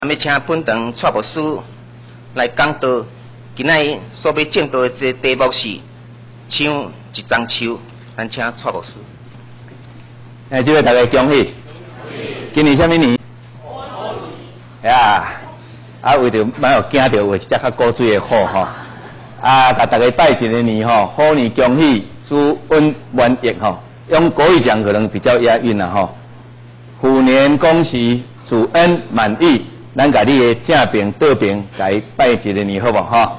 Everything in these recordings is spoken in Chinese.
要请本堂蔡牧师来讲道。今仔所要正道的这题目是抢一丛树，咱请蔡牧师。 这位大家恭喜！今年什么年？呀，为着莫有惊到，为一只较古锥的虎吼。甲大家拜一个年吼，虎年恭喜，猪瘟满溢吼。用国语讲可能比较押韵啦吼。虎年恭喜，主恩满溢。咱甲你的正病倒病，甲伊拜一个年好无吼？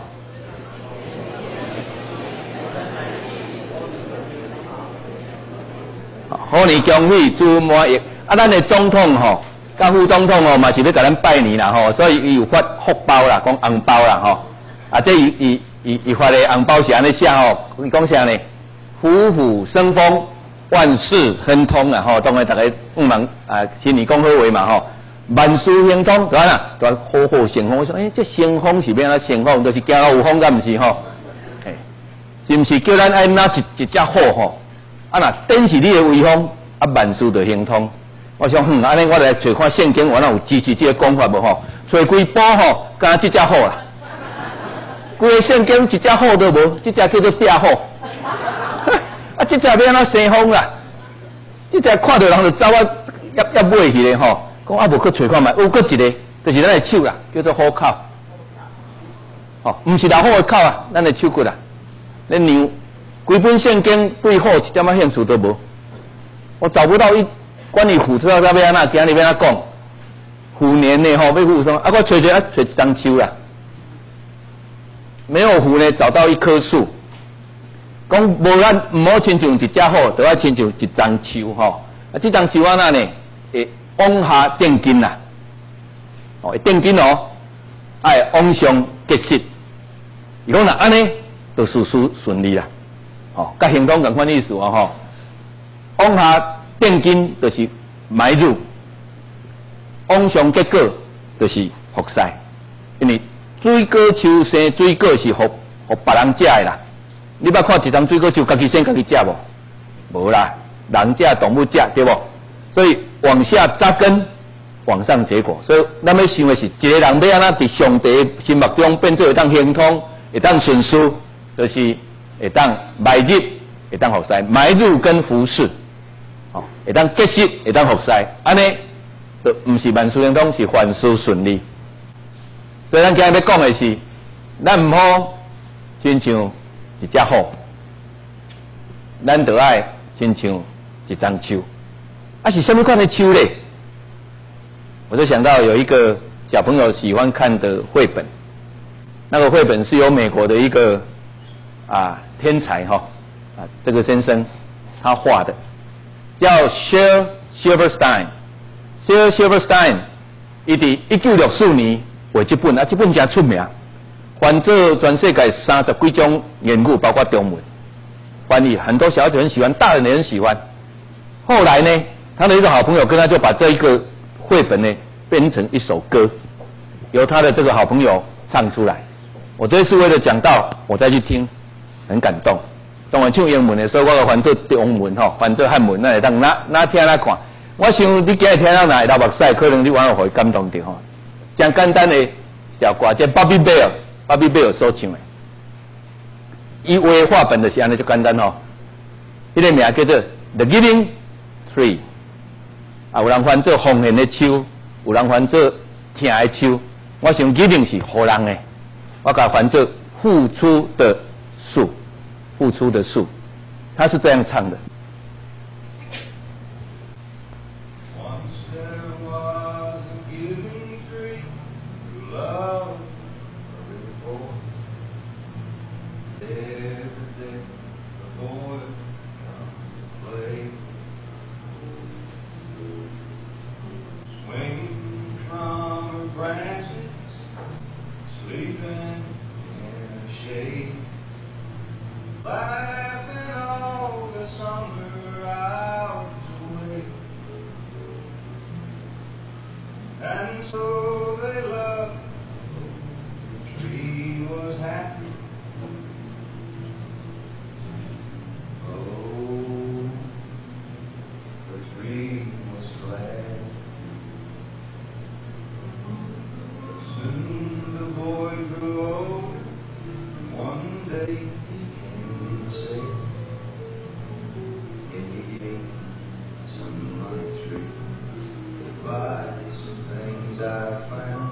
虎年恭喜，猪满溢。咱的总统吼，甲副总统吼，嘛是要甲咱拜年啦吼，所以伊有发福包啦，讲红包啦吼。这伊发的红包是安尼写吼，伊讲啥呢？虎虎生风，万事亨通啦吼。当然大家忙新年讲好话嘛吼。万事亨通，对啦，对好好成风。我说，这成风是要安怎成风？就是行到有风，敢毋是吼？是毋是叫咱爱拿一只虎吼？若顶是你的威风，万事就亨通。我想，安尼我来找看圣经，我哪有支持这个讲法无吼？找规部吼，敢这只虎啦。规个圣经一只虎都无，这只叫做壁虎。这只要安怎生风啦？这只看到人就走也尾去咧吼。讲无去找看觅，有搁一个，就是咱的手啦，叫做虎口。毋是老虎的口啊，咱的手骨啦。咱牛，规本圣经对虎一点仔兴趣都无。我找不到关于虎，知道要安怎，今日要安怎讲？虎年呢吼，要虎什么？我找一丛树啦。没有虎呢，找到一棵树。讲无咱毋好亲像一只虎，就要亲像一丛树吼。这丛树安怎呢？会往下垫根啦，会垫根哦，爱往上结实。伊讲若安尼，就事事顺利啦。甲行动共款意思吼。往下垫根就是埋入，往上结果就是福势。因为水果树生水果是互别人食的啦。你捌看一丛水果树家己生家己食无？无啦，人食动物食对无？所以往下扎根，往上结果。所以咱要想的是，一个人要安怎伫上帝心目中变做会当亨通，会当顺遂，就是会当迈入，会当福势，迈入跟服侍，会当结实，会当福势。安尼，就毋是万事亨通，是凡事顺利。所以咱今日要讲的是，咱毋好亲像一只虎，咱就爱亲像一丛树。是什么款的树嘞？我就想到有一个小朋友喜欢看的绘本，那个绘本是由美国的一个天才这个先生他画的，叫 Shel Silverstein。Shel Silverstein， 伊伫1964年画这本这本真出名，翻做全世界30几种言语，包括中文翻译，很多小孩子很喜欢，大人也很喜欢。后来呢？他的一个好朋友跟他就把这一个绘本呢编成一首歌，由他的这个好朋友唱出来。我这次为了讲到，我再去听，很感动。当我唱英文的时候，我就翻做中文翻做汉文，那会当哪听哪看。我想你今日听到哪会流目屎，可能你往后会感动到真简单的小歌，这 Bobby Bear 所唱的。伊画本就是安尼就简单迄个名叫做 The Giving Tree。有人翻做奉献的树，有人翻做疼的树。我想一定是互人的，我甲翻做付出的树，付出的树。他是这样唱的。 found.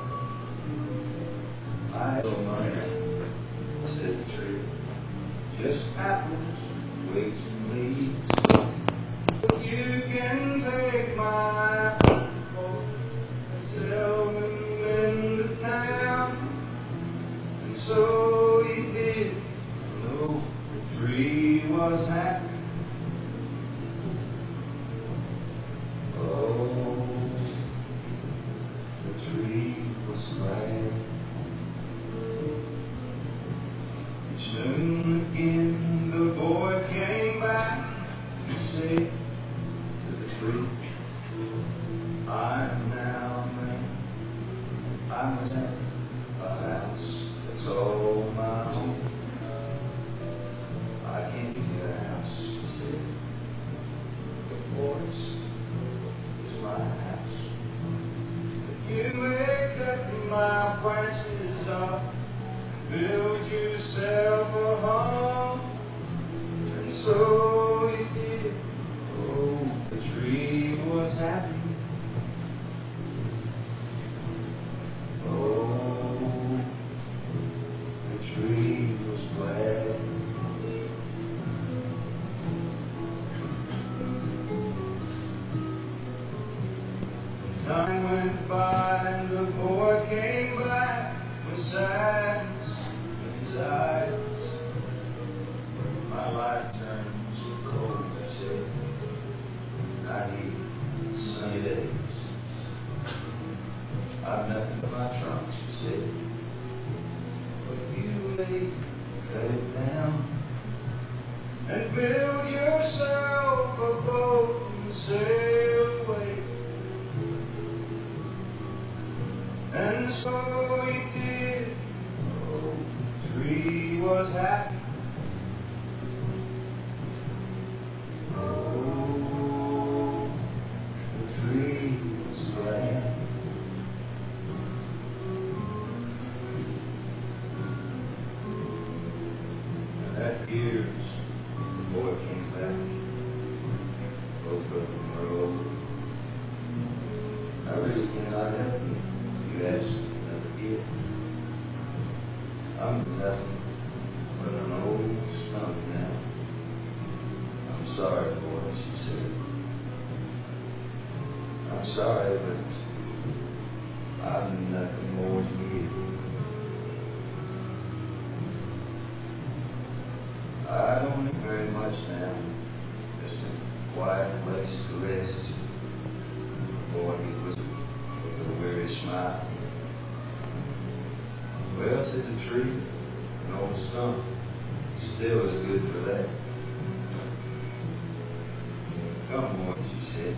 I don't know, said the tree. Just happens, wakes and leaves. You can take my people and sell them in the town. And so he did. No, the tree was happy. Oh, the tree was glad. Soon again the boy came back and said to the tree, I'm now a man. I must have a house that's all my own. I can't get a house, she said. The forest is my house. But you may cut my branches off, build yourself a home. And so he did. Oh, the tree was happy. Oh, the tree was glad. Time went by and the boy came back with sadness in his eyes. My life turns cold, he said. I need sunny days. I've nothing but my trunk, she said. But you may cut it down and build yourself a boat and sail away. And so he did. Oh, the tree was happy. Oh, the tree was glad. And that years, the boy came back. Both of them were old. I really cannot help you. You ask another gift. I'm nothing but an old stump now. I'm sorry, boy, she said. I'm sorry, but I've nothing more to give. I don't need very much now. Just a quiet place to rest. Boy, he whispered with a weary smile. Well, said the tree, an old stump, still is good for that. Come, boy, she said.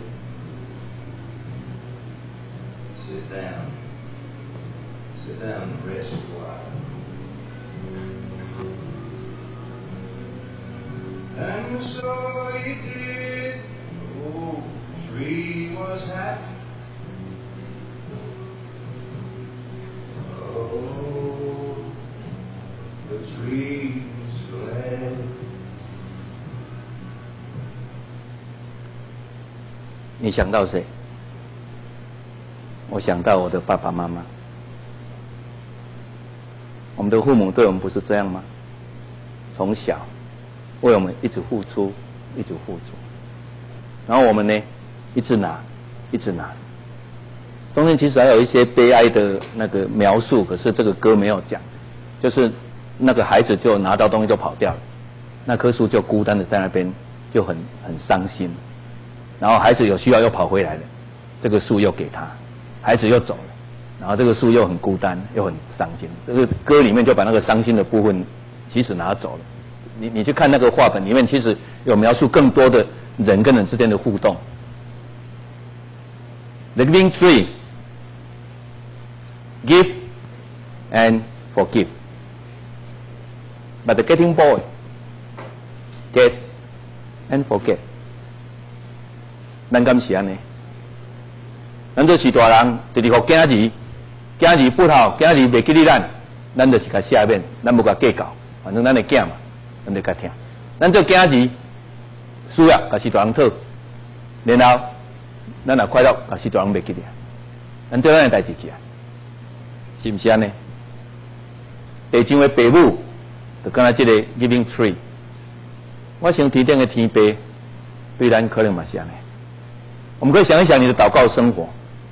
Sit down. Sit down and rest a while. And so he did. Oh, the tree was happy. Oh, the tree was glad. 你想到谁？我想到我的爸爸妈妈。我们的父母对我们不是这样吗？从小为我们一直付出，一直付出，然后我们呢，一直拿，一直拿。中间其实还有一些悲哀的那个描述，可是这个歌没有讲，就是那个孩子就拿到东西就跑掉了，那棵树就孤单的在那边，就很伤心。然后孩子有需要又跑回来了，这个树又给他，孩子又走了，然后这个树又很孤单，又很伤心。这个歌里面就把那个伤心的部分其实拿走了。你去看那个画本里面，其实有描述更多的人跟人之间的互动。The living tree give and forgive, but the getting boy get and forget. 咱敢是安尼？咱做是大人，就是互囝儿，囝儿不好，囝儿袂记哩咱就是甲赦免，咱无甲计较，反正咱的囝嘛，咱就甲听。咱做囝儿，需要甲是大人讨，然后咱若快乐，甲是大人袂记哩，咱做咱的代志去啊。 是毋是安尼？地上的父母，就敢若这个 giving tree。我想天顶的天父，对咱可能嘛是安尼。我们可以想一想你的祷告生活，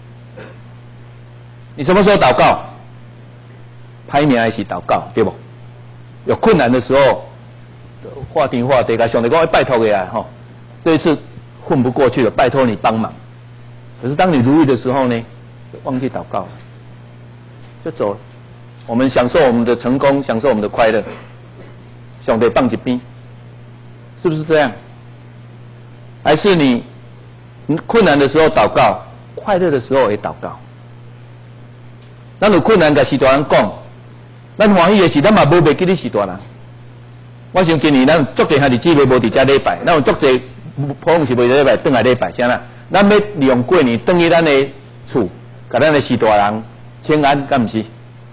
你什么时候祷告？歹命的是祷告，对不？有困难的时候，画天画地，甲上帝讲拜托你啊，吼，这一次混不过去了，拜托你帮忙。可是当你如意的时候呢，忘记祷告了，就走了。我们享受我们的成功，享受我们的快乐，上帝放一边，是不是这样？还是你困难的时候祷告，快乐的时候也祷告？咱有困难，甲士大人讲。咱欢喜的是，咱嘛无袂记你是大人。我想今年咱足侪兄弟姊妹无伫遮礼拜，咱有足侪普通是袂礼拜，转来礼拜，啥啦？咱要利用过年，转去咱的厝，甲咱的是大人请安，敢毋是？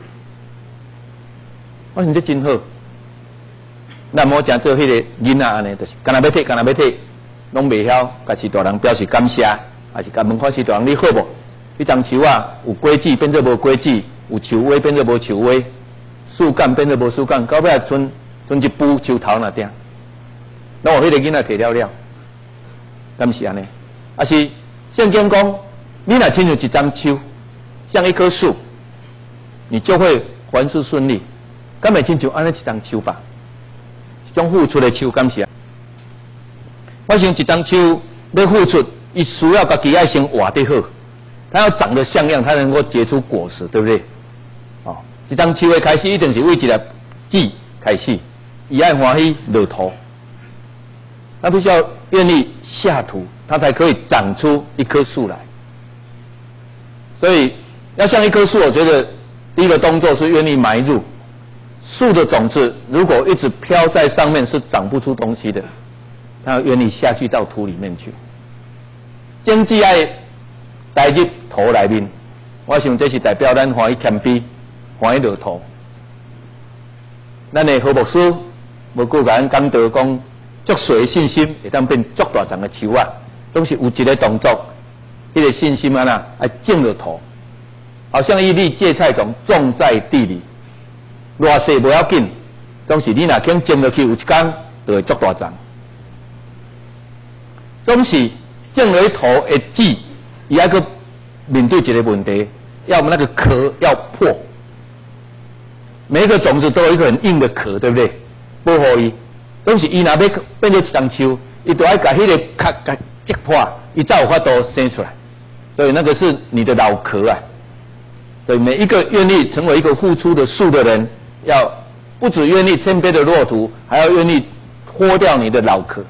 我想这真好。咱莫讲做迄个囡仔安尼，就是干那要摕，拢袂晓，甲是大人表示感谢，还是甲问看是大人你好无？迄张树啊，有果子变做无果子，有树尾变做无树尾。树干变做无树干，到尾啊剩一뿌树头那点，那我迄个囡仔摕了了，敢是安尼？啊是圣经讲，你若亲像一张树，像一棵树，你就会凡事顺利。敢会亲像安尼一张树吧？一种付出的树，敢是啊？我想一张树要付出，伊需要家己爱先活得好，它要长得像样，它能够结出果实，对不对？一张树的开始一定是为一粒籽开始，伊爱欢喜落土，他必须要愿意下土，它才可以长出一棵树来。所以要像一棵树，我觉得第一个动作是愿意埋入树的种子，如果一直飘在上面是长不出东西的，它要愿意下去到土里面去。经济爱带入土里面，我想这是代表咱欢喜谦卑。欢喜落土，咱的何牧师无久甲咱讲到讲，足水信心会当变足大丛的树啊，总是有一个动作，迄个信心啊呐，爱种落土，好像一粒芥菜种种在地里，偌细不要紧，总是你若肯种落去，有一天就会足大丛。总是种落去土会籽，伊还阁面对一个问题，要么那个壳要破。每一个种子都有一个很硬的壳，对不对？保护伊，总是伊若要变做一张树，伊都要把迄个壳给击破，伊才有法度生出来。所以那个是你的老壳啊。所以每一个愿意成为一个付出的树的人，要不只愿意谦卑的落土，还要愿意脱掉你的老壳。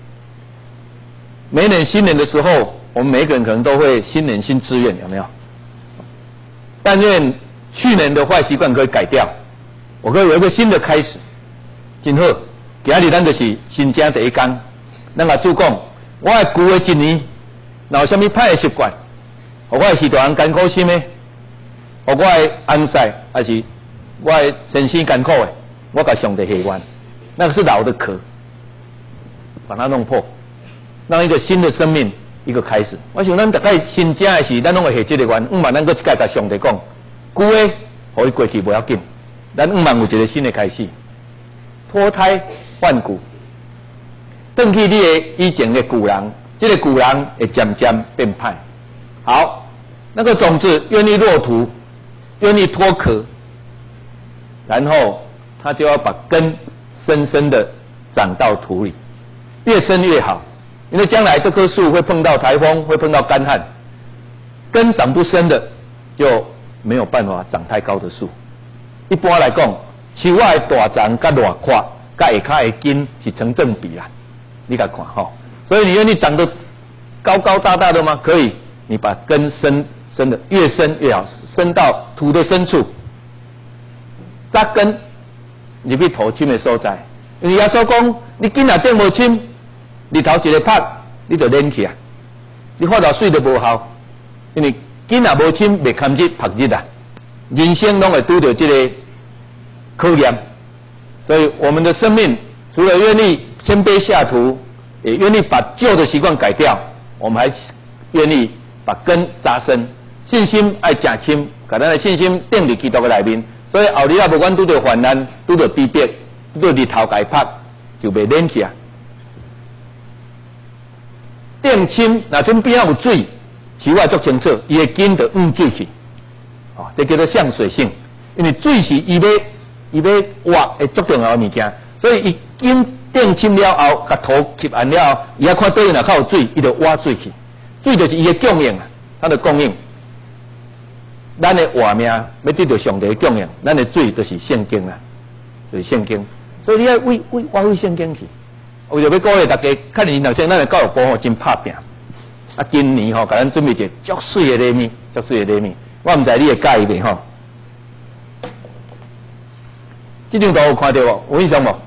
每年新年的时候，我们每一个人可能都会新年新志愿，有没有？但愿去年的坏习惯可以改掉。我可以有一个新的开始，真好。今日咱就是新正第一天，咱甲主讲，我的旧的一年，若有啥物歹的习惯，互我的是大人艰苦心的，互我的安息，还是我的身心艰苦的，我甲上帝下愿，那个是老的壳，把它弄破，让一个新的生命一个开始。我想咱大概新正的是，咱拢会下这个愿，万咱搁一届甲上帝讲，旧的，互伊过去不要紧。咱万有一个新的开始，脱胎换骨，转去你的以前的旧人，这个旧人会渐渐变歹。好，那个种子愿意落土，愿意脱壳，然后它就要把根深深的长到土里，越深越好，因为将来这棵树会碰到台风，会碰到干旱，根长不深的就没有办法长太高的树。一般来讲，树仔的大丛甲大块，甲下骹的根是成正比啦。你甲看吼，所以你愿意长得高高大大的吗？可以，你把根深的越深越好，深到土的深处，扎根入去土深的所在。因为耶稣讲，你根若顶无深，日头一个晒，你就冷起啊，你发到水都无效，因为根若无深，袂堪日晒日啊。人生拢会拄到这个考验，所以我们的生命除了愿意谦卑下土，也愿意把旧的习惯改掉，我们还愿意把根扎深， 信心爱正深，甲咱的信心定伫基督的内面。所以后日啊，无管拄着患难、拄着逼迫、拄着日头解拍，就袂冷去啊。定深，若阵边仔有水，树啊足清楚，伊会紧着水去。哦，这叫做向水性，因为水是伊要挖会足重要的物件，所以伊紧定深了后，甲土吸完了后，伊啊看对面若较有水，伊就挖水去。水就是伊的供应啊，它的供应。咱的活命要得到上帝的供应，咱的水就是圣经啦，就是圣经。所以你要挖为圣经去。我就要鼓励大家，较年轻咱的教育部吼真拍拼。啊，今年吼，甲咱准备一个足水的礼物，足水的礼物。我毋知你会介意袂吼？这张图有看到无？有印象无？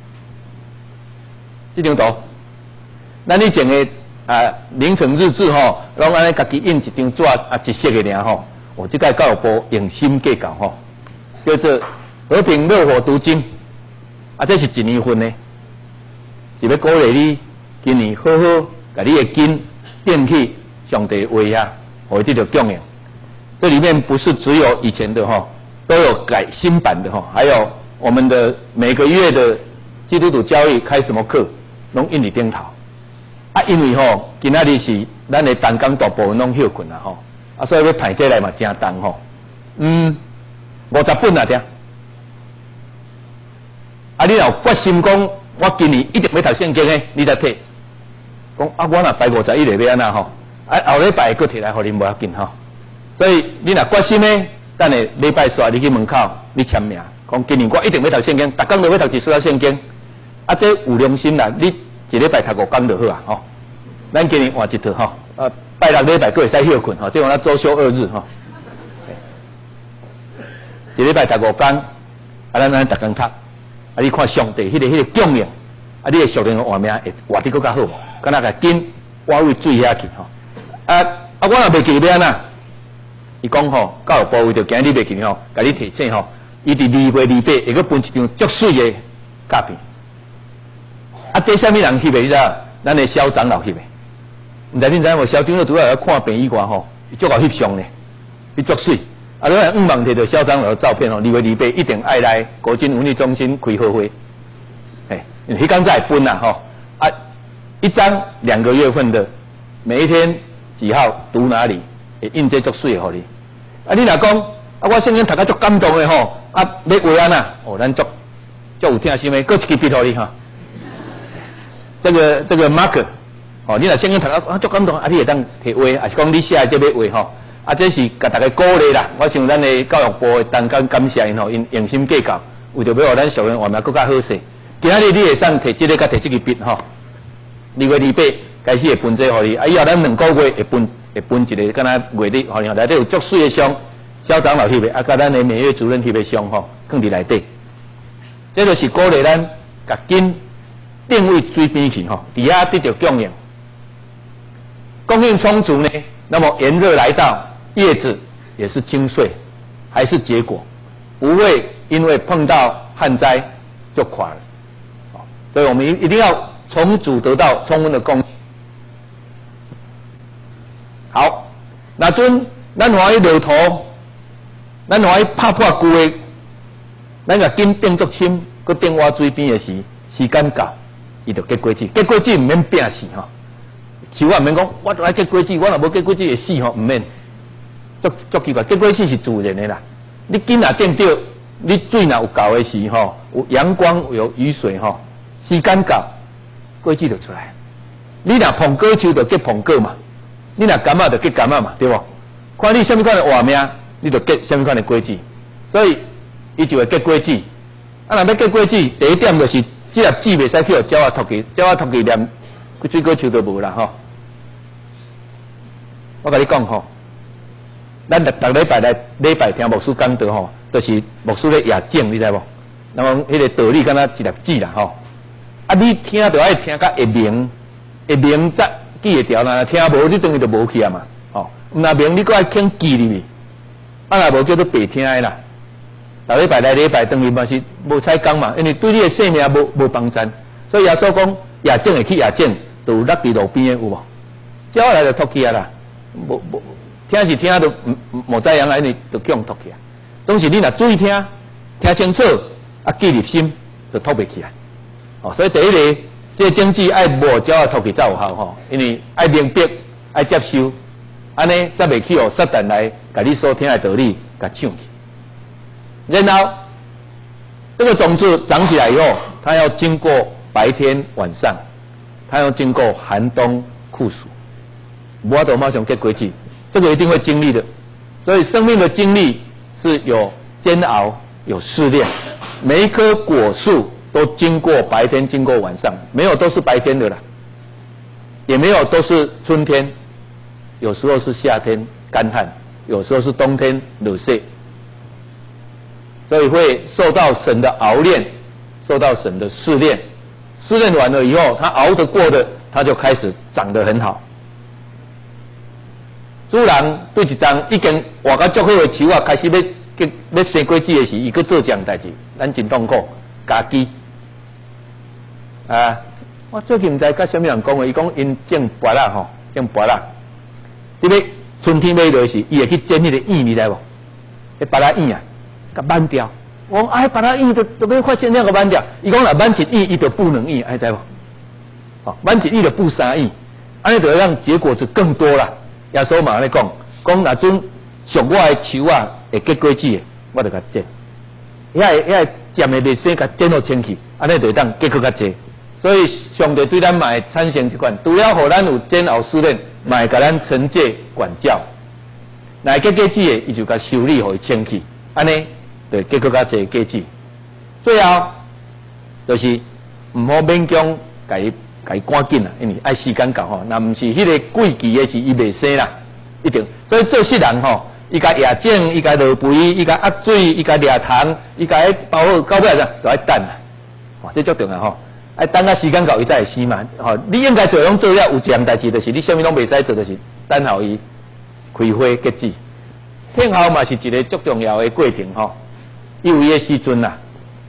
这张图，咱以前的凌晨日志吼，拢安尼家己印一张纸一色的尔吼。我这个教育部用心计较吼，叫做和平热火读经，这是1年份的，是要鼓励你今年好好把你的经定去上帝话啊，互这个供应。这里面不是只有以前的吼，都有改新版的吼，还有我们的每个月的基督徒教育开什么课，拢印伫顶头。因为吼，今仔日是咱的单工大部分拢休困啦吼。所以要排这来嘛，真重吼。50本啊，听。你若有决心讲，我今年一定要读圣经的，你才摕。讲我若排51个要安那吼，后礼拜佫摕来，互你无要紧吼。所以你若决心呢，等下礼拜四你去门口，你签名，讲今年我一定要读圣经，逐工都要读一书圣经。这有良心啦，你一礼拜读5工就好啊吼。咱今年换一套吼。拜六礼拜佫会使休困吼，即讲咱周休2日吼。一礼拜读5工，咱逐工读，你看上帝迄个供应，你的属灵的活命会活得佫较好无？敢若甲紧挖位水遐去吼。我若袂记要安那？伊讲吼，教育部为着今日袂记吼，甲你提醒吼，伊伫2月28会佫分一张足水的卡片。这啥物人翕的？你知道？咱的肖长老翕的。毋知恁知影无？肖长老主要来看病医馆吼，伊足够翕相呢，伊足水。咱5万摕到肖长老的照片吼，2月28一定爱来国军文艺中心开好会。迄天才会分啦吼。一张2个月份的，每一天几号读哪里，会印这足水的互你。你若讲我圣经读甲足感动的吼，要画安那？咱足有听心的，搁一支笔互你哈。这个 marker。你若圣经读足感动，你会当摕画，还是讲你写这要画吼？这是甲大家鼓励啦。我想咱的教育部会同感谢因吼，因用心计较，为着要互咱属灵活命更较好势。今仔日你会使摕这个甲摕这个笔吼，2月28开始会分这互你，以后咱2个月会分一个，敢若月历吼，内底有足水的相，校长老翕的，甲咱的美月主任翕的相吼，放伫内底。这就是鼓励咱甲紧定位水边去吼，伫遐得到供应。供应充足呢，那么炎热来到，叶子也是精碎，还是结果，不会因为碰到旱灾就垮了。所以我们一定要从主得到充分的供应。好，那阵咱欢喜落土，咱欢喜拍破旧的，咱甲紧定足深，佮定挖水边的时间到，伊就结果子，结果子唔免拼死吼。树啊，毋免讲，我爱结果子，我若无结果子会死吼，毋免。足奇怪，结果子是自然的啦。你紧若定着，你水若有够的时吼，有阳光有雨水吼，时间到，果子就出来。你若碰果树就结碰果嘛，你若柑仔就结柑仔嘛，对无？看你什么款的活命，你就结什么款的果子。所以，伊就会结果子。若要结果子，第一点就是这粒籽袂使去互鸟仔吐去，鸟仔吐去连水果树都无啦吼。我甲你讲吼，咱逐礼拜听牧师讲道吼，就是牧师咧野种，你知无？那么迄个道理敢若一粒籽啦吼。你听着爱听甲会明则记会牢啦，听无你当然就无去啊嘛。若明你搁爱肯记入去，若无叫做白听的啦。逐礼拜来礼拜当然嘛是无采讲嘛，因为对你的性命无帮助。所以耶稣讲野种会去野种，就落伫路边的有无？鸟来就吐去啊啦。 听是听都莫知影安尼就叫人吐起来。总是你若注意听，听清楚，啊记入心，就吐袂起来。哦，所以第一个，这个政治爱无照吐起才有效吼，因为爱明白，爱接受，安尼才袂去互撒旦来甲你所听的道理甲抢去。然后，这个种子长起来以后，它要经过白天晚上，它要经过寒冬酷暑，无法度马上结果子，这个一定会经历的。所以生命的经历是有煎熬、有试炼，每一棵果树都经过白天，经过晚上，没有都是白天的啦，也没有都是春天，有时候是夏天干旱，有时候是冬天热热，所以会受到神的熬炼，受到神的试炼，试炼完了以后，他熬得过的，他就开始长得很好。主人对一张已经活到足好的树啊，开始要生果子的时，伊去做这样代志，咱真痛苦，家己啊！我最近唔知甲什么人讲的，伊讲因种拔啦吼，种拔啦，特别春天要落时，伊会去捡迄个叶，你知无？迄拔啦叶啊，甲挽掉。我讲拔啦叶都要发现那个挽掉。伊讲若挽一叶，伊就补两叶，知无？哦，挽一叶就补三叶，安尼就会让结果子更多啦。耶稣嘛安尼讲，若准属我的树啊会结果子的，我就甲剪。遐尖的绿色甲剪好清气，安尼就会当结果较济。所以上帝对咱嘛会产生一款，除了互咱有煎熬试炼，嘛会甲咱惩戒管教。若会结果子的，伊就甲修理互伊清气，安尼就结果较济果子。最后就是毋好勉强甲伊赶紧啦，因为爱时间到吼，若毋是迄个贵期的是伊袂生啦，一定。所以做世人吼，伊甲野种，伊甲落肥，伊甲压水，伊甲掠虫，伊甲包好，到尾啥就爱等啦。哦，这足重要吼，爱等到时间到伊才会死嘛。吼，你应该做拢做了，有一件代志就是你啥物拢袂使做，就是等候伊开花结籽。天候嘛是一个足重要的过程吼，有伊的时阵啦。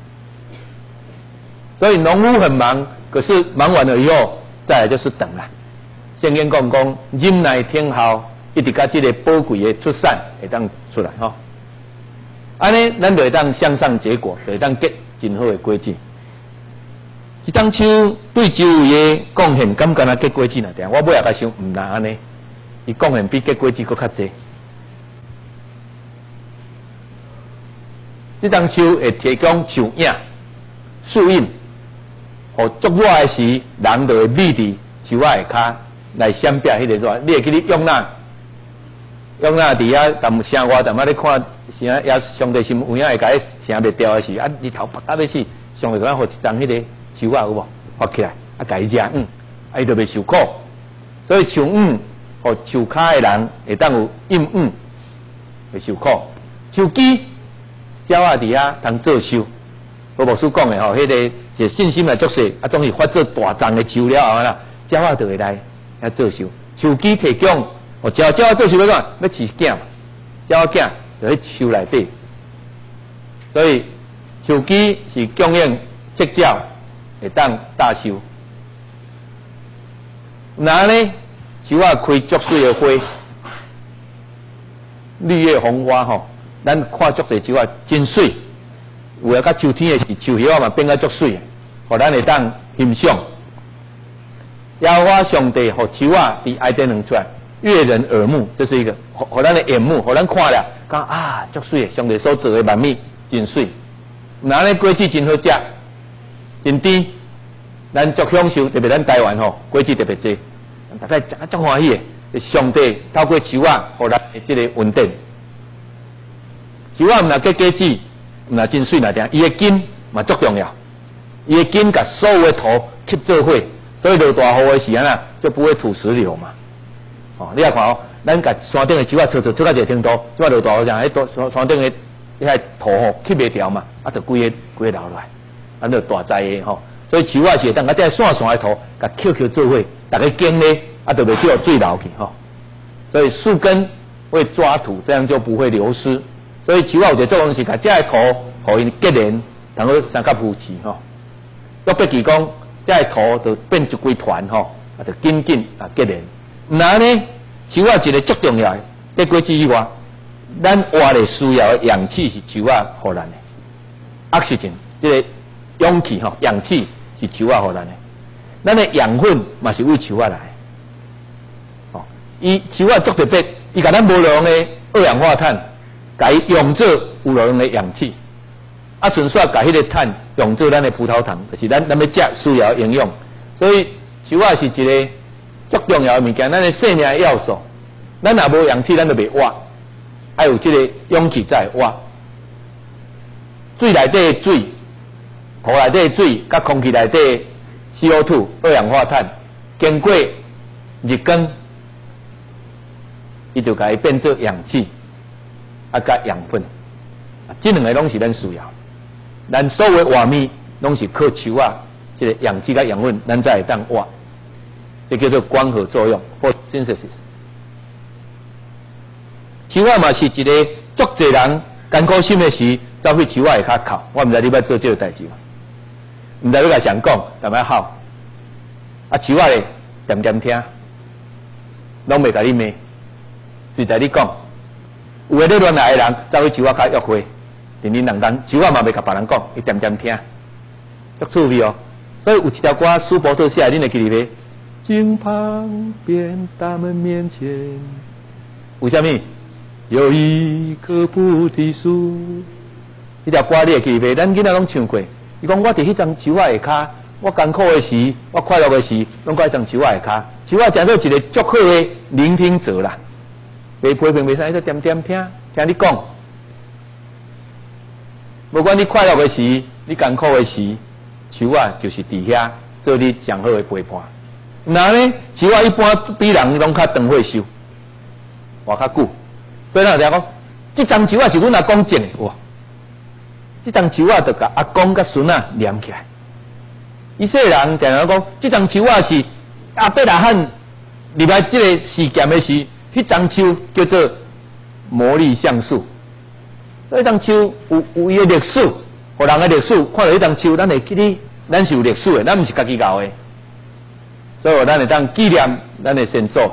所以农夫很忙。可是忙完了以后，再来就是等啦。圣经讲忍耐天候，一直到这个宝贵的出产会当出来吼。安尼咱就会当向上结果，就会当结真好的果子。一张树对周围的贡献，敢敢若结果子那点？我尾也甲想，唔难安尼。伊贡献比结果子搁较济。这张树会提供树影、树荫。哦，足热的时，人就会立伫树仔下骹来闪避迄个热。你会记你用哪伫遐，淡声我淡仔咧看，啥也上帝心有影会甲伊声袂调的时，啊，日头白到要死，上帝甲咱互一张迄个树仔有无发起来，啊，甲伊食伊就袂受苦。所以树互树骹的人会当有阴袂受苦。树基鸟仔伫遐通做树，我牧师讲的吼，迄个。一信心来作势，啊，总是发做大丛的树了后啦，鸟仔就会来遐做树。树基提供，哦，鸟仔做树要干？要饲囝嘛，鸟仔囝就喺树内底。所以树基是供应赤鸟会当大树。那呢，树仔开足水的花，绿叶红花吼，咱看足侪树仔真水。有啊，到秋天的时，树叶嘛变甲足水的。互咱会当欣赏，耶和华上帝互树仔伫爱丁能出来，悦人耳目，这是一个互咱的眼目，互咱看了，讲啊，足水的，上帝所做的万物真水，那咧果子真好食，真甜，咱足享受，特别咱台湾吼，果子特别多，大家食啊足欢喜的，上帝透过树仔，互咱的这个稳定。树仔毋若结果子，毋若真水那点，伊的根嘛足重要。伊的根甲所有的土吸做伙，所以落大雨的时阵啊，就不会土石流嘛。哦，你来看哦，咱甲山顶的树仔撮到一个程度，即摆落大雨时，迄山顶的遐土吼吸袂掉嘛，啊，就规个流落来，安就大灾的吼。所以树仔是当甲这散散的土，甲扣做伙，大家根咧，啊，就袂叫水流去吼。所以树根会抓土，这样就不会流失。所以树仔有一个作用是甲这个土，互伊结连，通好三角扶持吼。约伯记讲，这个土就变一规团吼，啊，就紧紧啊结连。那呢，树仔一个足重要的， 结果之以外，咱活的需要的氧气是树仔互咱的 ，oxygen 这个氧气吼，氧气是树仔互咱的，咱的养分嘛是为树仔来的。哦，伊树仔足特别，伊甲咱无路用的二氧化碳，甲伊用做有路用的氧气，啊，顺续甲迄个碳用做咱的葡萄糖，就是咱要食需要的营养。所以树仔是一个足重要的物件，咱的生命的要素。咱若无氧气，咱就袂活。还有这个氧气才会活。水内底的水、土内底的水，甲空气内底的 CO2 二氧化碳，经过日光，伊就甲伊变做氧气，甲养分。这两个拢是咱需要。咱所有的活物拢是靠树仔这个氧气甲养分，咱才会当活。这叫做光合作用 （photosynthesis）。树仔嘛是一个足侪人艰苦心的时，走去树仔下骹哭。我毋知你要做这个代志嘛？毋知你甲谁讲，干嘛哭？啊，树仔咧点点听，拢袂甲你骂，随在你讲。有诶咧乱来诶人，走去树仔骹约会，连恁两人，树仔嘛袂甲别人讲，伊点点听，足趣味哦。所以有一条歌，苏伯特写，恁会记哩袂？镜旁边大门面前，为什么？有一棵菩提树，迄条歌你会记袂？咱囡仔拢唱过。伊讲我伫迄丛树仔下骹，我艰苦的时，我快乐的时，拢在迄丛树仔下骹。树仔真做一个足好的聆听者啦，袂批评袂使，就点点听，听你讲。无管你快乐的时，你艰苦的时，树仔就是伫遐做你上好的陪伴。那呢，树仔一般比人拢较长岁寿，活较久。所以咱就讲，这丛树仔是阮阿公种的哇！这丛树仔就甲阿公甲孙仔连起来。伊说人定定讲，这丛树仔是阿伯阿汉入来这个事件的时，迄丛树叫做魔力橡树。所以，丛树有伊的历史，互人的历史，看到迄丛树，咱会记哩，咱是有历史的，咱毋是家己搞的。所以，咱会当纪念咱的先祖。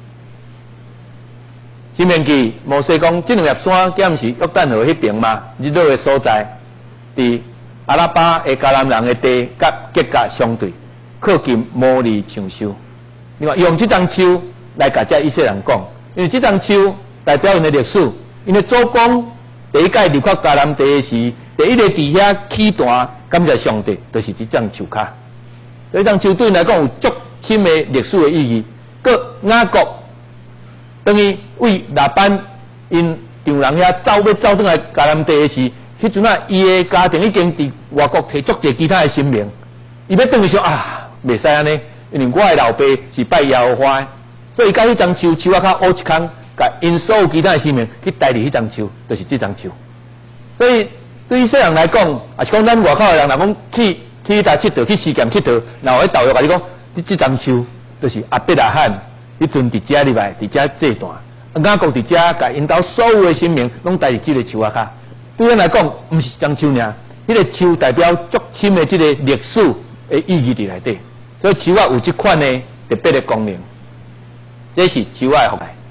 新明记摩西讲，这两粒山敢毋是约旦河迄边嘛？日落的所在，伫阿拉巴的迦南人的地甲结甲相对，靠近摩利橡树。你看用这丛树来甲这以色列人讲，因为这丛树代表因的历史，因为祖公第一届入靠迦南地的时，第一个伫遐起坛感谢上帝，就是这丛树骹。所以这丛树对因来讲有足深的历史的意义。个雅各等于为拉班因丈人遐要走转来迦南地的时，迄阵啊，伊的家庭已经伫外国摕足侪其他的性命，伊要转去说啊，袂使安尼，因为我的老爸是拜耶和华的，所以甲迄丛树仔骹挖一坑，甲因所有其他的性命去带入迄丛树，就是这丛树。所以对于世人来讲，也是讲咱外口的人，若讲去佚佗去实践佚佗，然后喺导游甲你讲，这丛树就是阿伯拉罕。迄阵伫遮入来，伫遮这段，雅各伫遮甲因兜所有的生命拢带入这个树仔骹。对咱来讲，毋是一丛树尔，迄个树代表足深的这个历史的意义伫内底。所以树仔有这款的特别的功能，这是树仔的福来。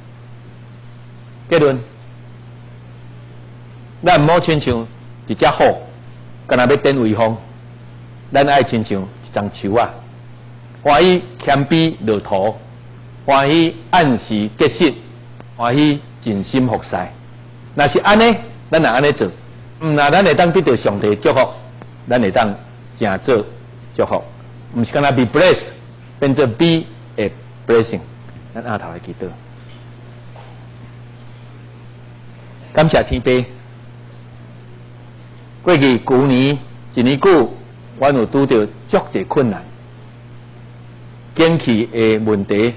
结论，咱毋好亲像一只虎，干那要展威风，咱爱亲像一丛树仔，欢喜谦卑落土。欢喜按时结识，欢喜尽心服侍。若是安尼，咱若安尼做，那咱会当得到上帝祝福，咱会当正做祝福，毋是干那 be blessed， 变做 be a blessing。咱下头来祈祷，感谢天父。过去旧年一年久，阮有拄到足侪困难，经济的问题。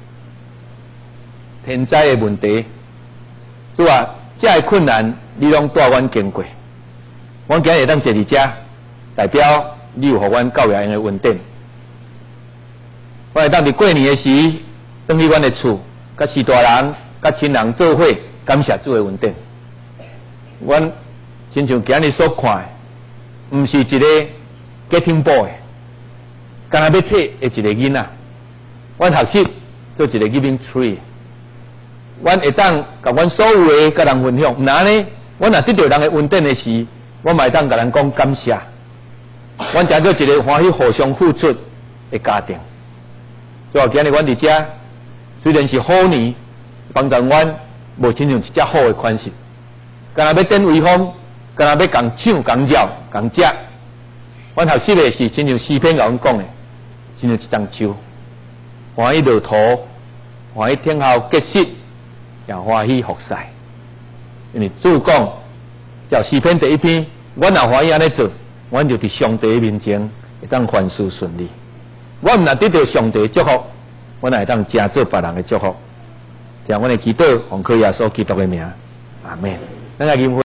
天灾的问题，是吧？这个困难你拢带阮经过，阮今日会当坐伫遮，代表你有互阮教育用的稳定。我会当伫过年的时，返去阮的厝，甲士大人、甲亲人做伙，感谢主的稳定。阮亲像今日所看的，毋是一个 getting boy， 干那要退的一个囡仔。阮学习做一个 giving tree。 阮会当甲阮所有的甲人分享。毋然呢，阮若得到人的恩典的时，我嘛会当甲人讲感谢。阮成做一个欢喜互相付出的家庭。所以今日阮伫遮，虽然是好年，帮助阮无亲像一只好的款式，干那要顶威风，干那要共抢、共绕、共食。阮学习的是亲像诗篇甲阮讲的，亲像一张树，欢喜落土，欢喜天后结实，也欢喜服侍。因为主讲，叫诗篇第1篇，阮若欢喜安尼做，阮就伫上帝面前会当凡事顺利。我毋若得到上帝的祝福，阮也会当成做别人的祝福。听阮的祈祷，奉靠耶稣基督的名，阿门。咱来吟会。